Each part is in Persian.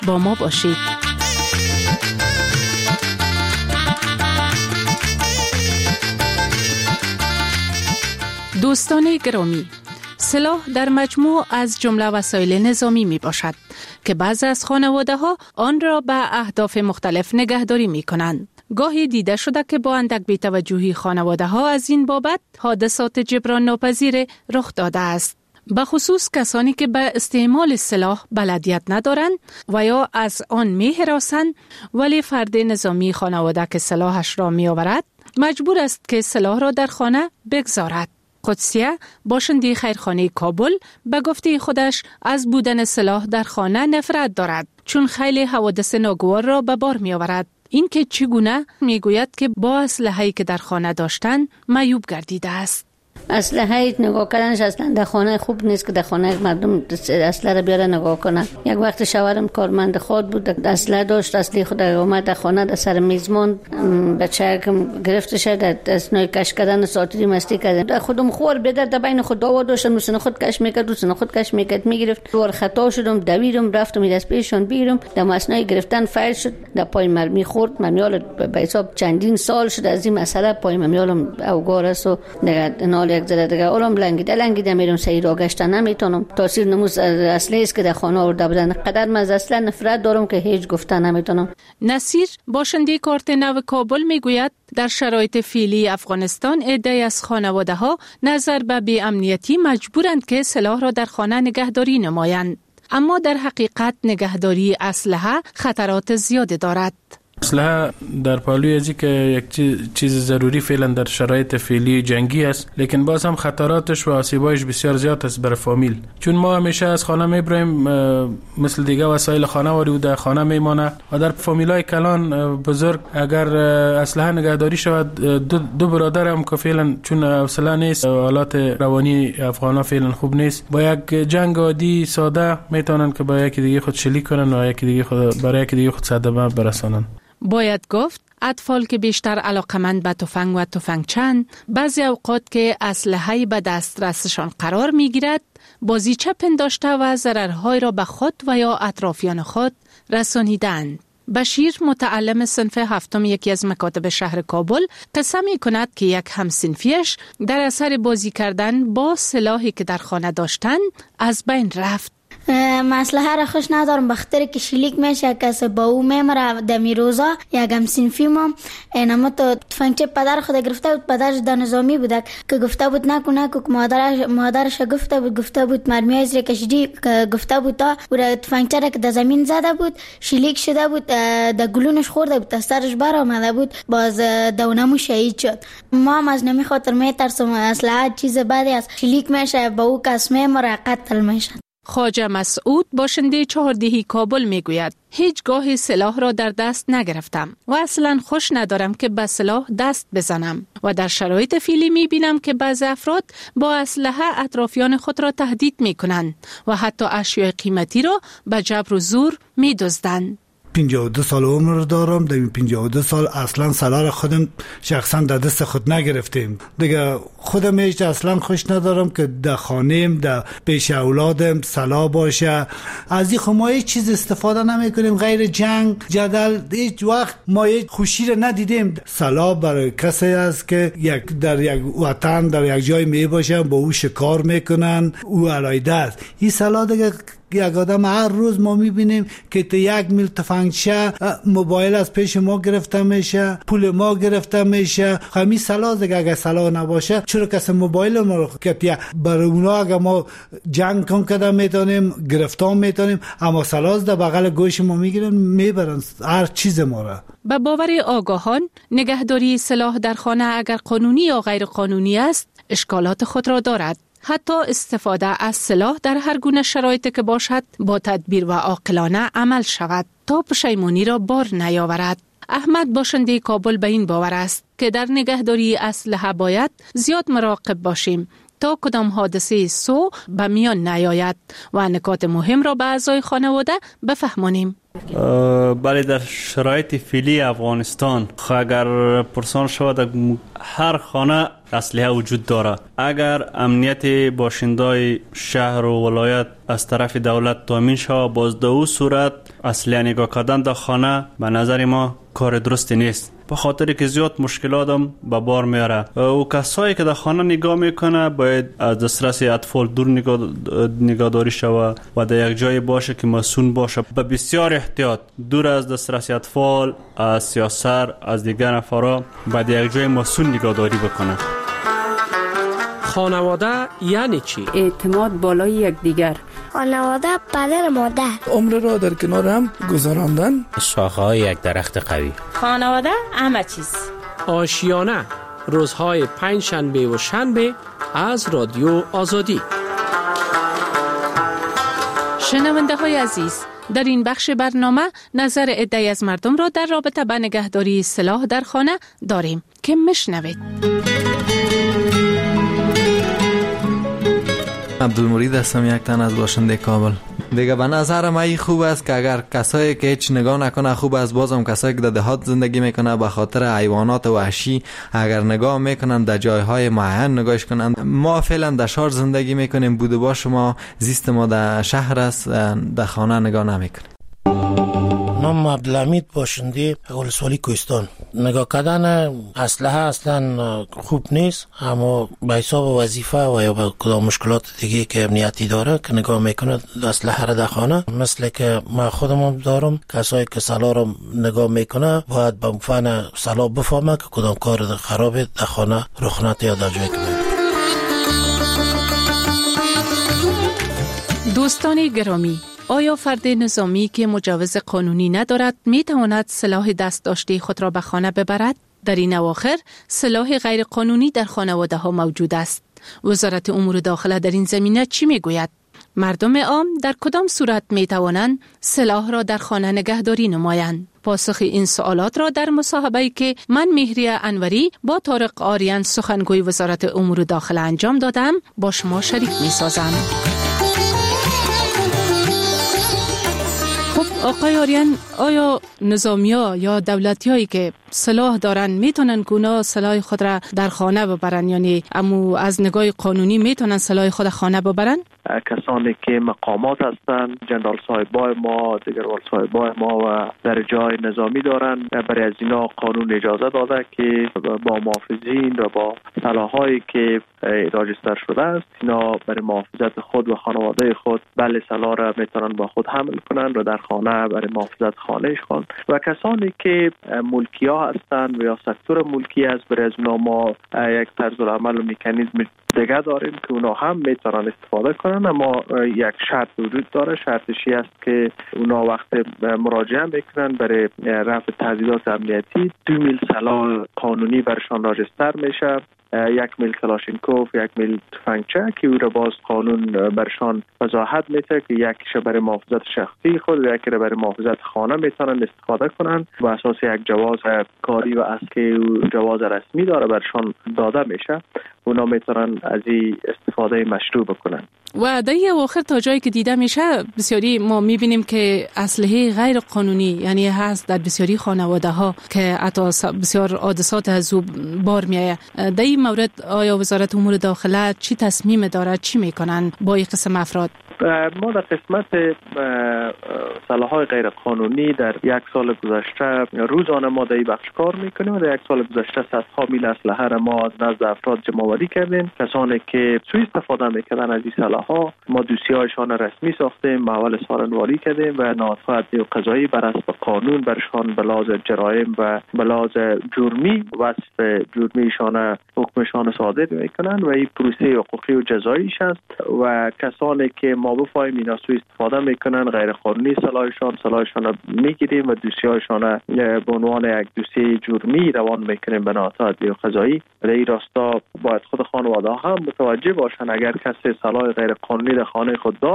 با ما باشید. دوستان گرامی، سلاح در مجموع از جمله وسایل نظامی می باشد که بعضی از خانواده ها آن را به اهداف مختلف نگهداری می کنند. گاهی دیده شده که با اندک بی‌توجهی خانواده ها از این بابت حادثات جبران ناپذیر رخ داده است. به خصوص کسانی که به استعمال سلاح بلدیت ندارند و یا از آن می هراسند، ولی فرد نظامی خانواده که سلاحش را می آورد مجبور است که سلاح را در خانه بگذارد. قدسیه، باشنده خیرخانه کابل، به گفته خودش از بودن سلاح در خانه نفرت دارد چون خیلی حوادث ناگوار را به بار می آورد. این که چگونه می گوید که با اسلحه‌ای که در خانه داشتن معیوب گردیده است. اسلحه نگاه کردنش اصلا در خانه خوب نیست که در خانه مردم اسلحه را بیاره نگاه کنن. یک وقت شوهرم کارمند خود بود، اسلحه داشت، اسلحه خود اومد در خانه در سر میزمان بچه که گرفته شد در اثنای کش کردن ساتری مستی کردن. خودم خور بدر در بین خود دعوا داشتم، دوستان خود کش میکرد، دوستان خود کش میکرد، میگرفت. دور خطا شدم، دویدم، رفتم دست پیشون بیرم، در مسنای گرفتن فایل شد، در پای مرمی خورد. مرمیال به حساب چندین سال شد از این مسئله. پای مرمیالم اوگار است و یک ذره دیگه اولم لنگیده میرم، سعی را گشتن نمیتونم. تاثیر نموز اصلی است که در خانه آورده بودن. قدر من از اصلا نفرت دارم که هیچ گفتن نمیتونم. نصیر، باشنده کارت نو کابل، میگوید در شرایط فعلی افغانستان عده‌ای از خانواده ها نظر به بی‌امنیتی مجبورند که سلاح را در خانه نگهداری نمایند، اما در حقیقت نگهداری اسلحه خطرات زیاد دارد. اسلحه در پالوی ازی که یک چیز ضروری فعلا در شرایط فعلی جنگی است، لیکن باز هم خطراتش و آسیبایش بسیار زیاد است برای فامیل. چون ما همیشه از خانه میبریم، مثل دیگه وسایل خانه واری و در خانه میمانه و در فامیلای کلان بزرگ اگر اسلحه نگهداری شود، دو برادر هم که فعلا چون حوصله نیست، حالات روانی افغانا فعلا خوب نیست، با یک جنگ عادی ساده میتونن که با یکی دیگه خود شلیک کنن و یکی دیگه خود برای یکی دیگه خود صدمه برسانن. باید گفت اطفال که بیشتر علاقمند به تفنگ و تفنگچند، بعضی اوقات که اسلحه‌ای به دسترسشان قرار میگیرد، بازیچه پنداشته و ضررهای را به خود و یا اطرافیان خود رسانیدند. بشیر، متعلم صنف هفتم یکی از مکاتب شهر کابل، قصه می کند که یک همصنفیش در اثر بازی کردن با سلاحی که در خانه داشتند از بین رفت. مسئله را خوش ندارم، بخاطر که شلیک میشه کسی با او میمره. دمی روزا یک همصنفی ما اینما تو تفنگچه پدر خود گرفته بود، پدرش در نظامی بود که گفته بود نکو که مادرش گفته بود مرمیای زیر کشیدی، گفته بود تا او تفنگچه را که در زمین زده بود شلیک شده بود، در گلونش خورده بود، از سرش بر آمده بود، باز دونمو شهید شد. ما هم از نمی خاطر میترسم اسلحه چیز بدی است، شلیک میشه با او کس میمره، قتل میشه. خواجه مسعود، باشنده چهاردهی کابل، میگوید هیچگاه سلاح را در دست نگرفتم و اصلا خوش ندارم که به سلاح دست بزنم و در شرایط فعلی میبینم که بعضی افراد با اسلحه اطرافیان خود را تهدید میکنند و حتی اشیاء قیمتی را به جبر و زور میدزدند. 52 سال عمر دارم. در این 52 سال اصلا سلاح را خودم شخصا در دست خود نگرفتیم. دیگه خودم هیچ اصلا خوش ندارم که در خانه‌ام، در پیش اولادم سلاح باشه. از این ما هیچ چیز استفاده نمی کنیم غیر جنگ، جدل. هیچ وقت ما هیچ خوشی را ندیدیم. سلاح برای کسی است که در یک وطن در یک جای می باشه، با او شکار میکنن، او علایده است. این سلاح دیگه یک آدم هر روز ما میبینیم که تا 1 میل تفنگچه، موبایل از پیش ما گرفته میشه، پول ما گرفته میشه. همین سلاح دیگه اگه سلاح نباشه چرا کسی موبایل ما رو کتیه؟ برای اونا اگه ما جنگ کن کده میتونیم، گرفتار میتونیم، اما سلاح در بغل گوش ما میگیرن میبرن هر چیز ما را. به باور آگاهان، نگهداری سلاح در خانه اگر قانونی یا غیر قانونی است، اشکالات خود را دارد. حتی استفاده از سلاح در هر گونه شرایطی که باشد با تدبیر و عاقلانه عمل شود تا پشیمانی را بار نیاورد. احمد، باشنده کابل، به این باور است که در نگهداری اسلحه باید زیاد مراقب باشیم تا کدام حادثه سو به میان نیاید و نکات مهم را به اعضای خانواده بفهمانیم. بله، در شرایط فعلی افغانستان اگر پرسان شود هر خانه اسلحه وجود داره. اگر امنیت باشندای شهر و ولایت از طرف دولت تامین شود، باز در او صورت اسلحه نگاه کردن در خانه به نظر ما کار درستی نیست، به خاطر که زیاد مشکلات هم به بار میاره. و کسایی که در خانه نگاه میکنه باید از دسترس اطفال دور نگهداری شود و در یک جای باشه که مسئول باشه. به بسیار احتیاط دور از دسترس اطفال، از سیاسر، از دیگر نفرا باید یک جای مسئول نگهداری بکنه. خانواده یعنی چی؟ اعتماد بالای یکدیگر. خانواده پدر مادر. عمر را در کنار هم گذراندن. شاخه‌های یک درخت قوی. خانواده همه چیز. آشیانه روزهای پنجشنبه و شنبه از رادیو آزادی. شنونده های عزیز، در این بخش برنامه نظر عده‌ای از مردم را در رابطه با نگهداری سلاح در خانه داریم که میشنوید. عبدالمرید هستم، یک تن از باشنده کابل. دیگه به نظرم ای خوب است که اگر کسایی که هیچ نگاه نکنه خوب است، بازم کسایی که در دهات زندگی میکنه به خاطر حیوانات وحشی اگر نگاه میکنن در جایهای معین نگاهش کنن. ما فعلا در شهر زندگی میکنیم، بوده باش ما زیست ما در شهر است، در خانه نگاه نمیکنیم. نام عبدالحمید باشنده ولسوالی کوهستان. نگاه کردن اسلحه اصلا خوب نیست، اما به حساب وظیفه و یا به کدام مشکلات دیگه که امنیتی داره که نگاه میکنه اسلحه را در خانه، مثل که ما خودم دارم، کسایی که سلاح را نگاه میکنه باید به فن سلاح بفهمه که کدام کار خراب در خانه رخ نده یا در جایی که دوستان گرامی، آیا فرد نظامی که مجوز قانونی ندارد می تواند سلاح دست داشته خود را به خانه ببرد؟ در این اواخر سلاح غیر قانونی در خانواده ها موجود است. وزارت امور داخله در این زمینه چی می گوید؟ مردم عام در کدام صورت می توانند سلاح را در خانه نگهداری نمایند؟ پاسخ این سوالات را در مصاحبه‌ای که من مهریه انوری با طارق آریان سخنگوی وزارت امور داخله انجام دادم با شما شریک می سازم. آقای آریان، آیا نظامی‌ها یا دولتیایی که سلاح دارن میتونن گونا سلاح خود را در خانه ببرن، یعنی امو از نگاه قانونی میتونن سلاح خود خانه ببرن؟ کسانی که مقامات هستند، جنرال صاحبای ما، دیگرال صاحبای ما و در جای نظامی دارن، برای از اینا قانون اجازه داده که با محافظین و با سلاحایی که راجستر شده است اینا برای محافظت خود و خانواده خود بله سلاح را میتونن با خود حمل کنن و در خانه برای محافظت خانهش خون. و کسانی که ملکی ها هستند و یا سکتور ملکی است، برای از اونا ما یک طرز العمل و مکانیزم دیگه داریم که اونا هم میتونن استفاده کنن، اما یک شرط وجود داره. شرطش است که اونا وقت مراجعه میکنن برای رفع تهدیدات امنیتی 2 میل سلاح قانونی برشان راجستر میشه، 1 میل کلاشینکوف، 1 میل تفنگچه که او را باز قانون برشان وضاحت میده که یکیش برای محافظت شخصی خود و یکی را برای محافظت خانه میتونن استفاده کنن و اساس یک جواز کاری و اسکی و جواز رسمی داره برشان داده میشه. اونا میتونن از این استفاده مشروع بکنن. و در این اواخر تا جایی که دیده میشه بسیاری ما میبینیم که اسلحه غیر قانونی یعنی هست در بسیاری خانواده ها که حتی بسیار حادثات از او بار میایه. در این مورد آیا وزارت امور داخله چی تصمیم داره، چی میکنن با این قسم افراد؟ ما در قسمت سلاح‌های غیر قانونی در 1 سال گذشته روزانه ما در این بخش کار میکنیم و در 1 سال گذشته صدها میل اسلحه را ما نزد افراد جمع‌آوری کردیم. کسانی که سوء استفاده میکردن از این سلاح‌ها ما دوسیه‌هایشان رسمی ساختیم، محول سارنواری کردیم و نهادهای عدلی و قضایی بر اساس قانون برشان به لحاظ جرایم و به لحاظ جرمی وصف جرمیشان حکمشان صادر میکنن و این پروسه حقوقی و جزاییش است. و کسانی که ما بفهمیم اینا سوء استفاده میکنن غیر قانونی سلاحشان را میگیریم و دوسیه‌هایشان به عنوان یک دوسیه جرمی روان میکنیم به نهادهای عدلی و قضایی. در این راستا باید خود خانواده هم متوجه باشن اگر کسی سلاح غیر قانونی در خانه خود داره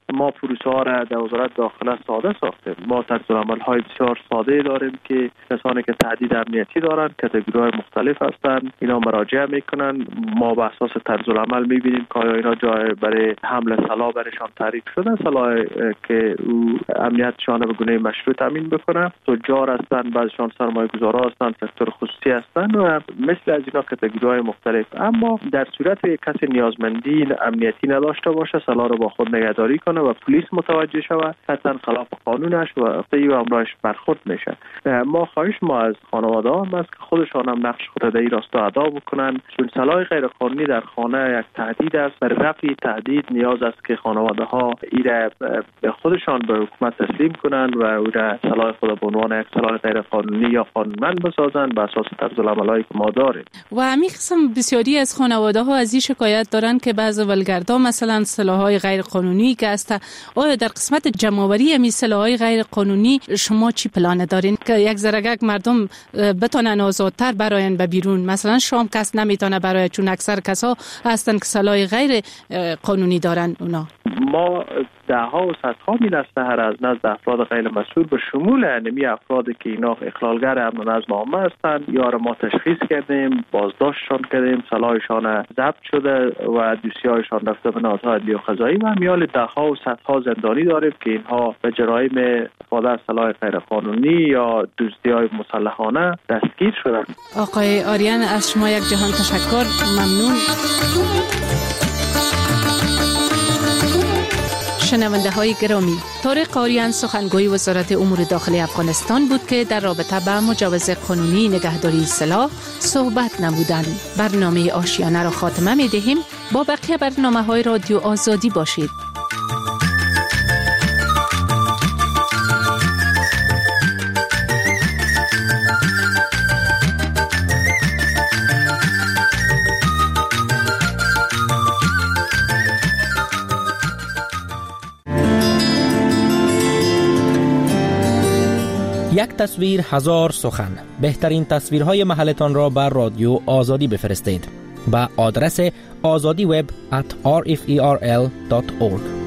ما پروسه ها را در وزارت داخله ساده ساختیم. ما طرزالعمل های بسیار ساده داریم که کسانی که تهدید امنیتی دارند، کاتگوری های مختلف هستند، اینا مراجعه میکنن. ما به اساس طرزالعمل میبینیم که آیا اینا جای برای حمل سلاح برشان تعریف شده، سلاح که او امنیتشان به گونه مشروع تامین بکنه. تجار هستند، بعضیشان سرمایه‌گذارا هستند، سکتور خصوصی هستند و مثل از اینا کاتگوری های مختلف. اما در صورت کسی نیازمندی امنیتی نداشته باشه، سلاح رو با خود نگهداری کنه و پلیس متوجه شود، قطعا خلاف قانونش و امرایش برخورد میشه. ما خواهش ما از خانواده هم است که خودشان هم نقش خود در این راستا ادا بکنن، چون سلاح غیر قانونی در خانه یک تهدید است. برای رفع تهدید نیاز است که خانواده ها ایره به خودشان به حکومت تسلیم کنن و او را سلاح خود به عنوان یک سلاح غیر قانونی یا قانونمند بسازن به اساس طرزالعمل‌هایی که ما داریم. و همین قسم بسیاری از خانواده ها از این شکایت دارن که بعضی ولگردا مثلا سلاح‌های غیر قانونی که است. آیا در قسمت جمع‌آوری همین سلاح‌های غیر قانونی شما چی پلان دارین که یک ذره مردم بتونن آزادتر براین به بیرون؟ مثلا شام کس نمیتونه برای، چون اکثر کسا هستن که سلاح غیر قانونی دارن. اونا ما ده‌ها و صدها میل اسلحه از نزد افراد غیر مسئول به شمول انمی افرادی که اینا اخلالگر امن و نظم عامه هستند یا را ما تشخیص کردیم، بازداشتشان کردیم، سلاحشان ضبط شده و دوسیه‌هایشان رفته به نهادهای عدلی و قضایی و میال ده‌ها و صدها زندانی داریم که اینها به جرایم استفاده از سلاح غیر قانونی یا دزدی‌های مسلحانه دستگیر شدند. آقای آریان از شما یک جهان تشکر. ممنون. شنونده های گرامی، طارق آریان سخنگوی وزارت امور داخلی افغانستان بود که در رابطه با مجوز قانونی نگهداری سلاح صحبت نمودند. برنامه آشیانه را خاتمه می دهیم. با بقیه برنامه‌های رادیو آزادی باشید. یک تصویر هزار سخن. بهترین تصویرهای محلتان را بر رادیو آزادی بفرستید. با آدرس azadiweb@rferl.org.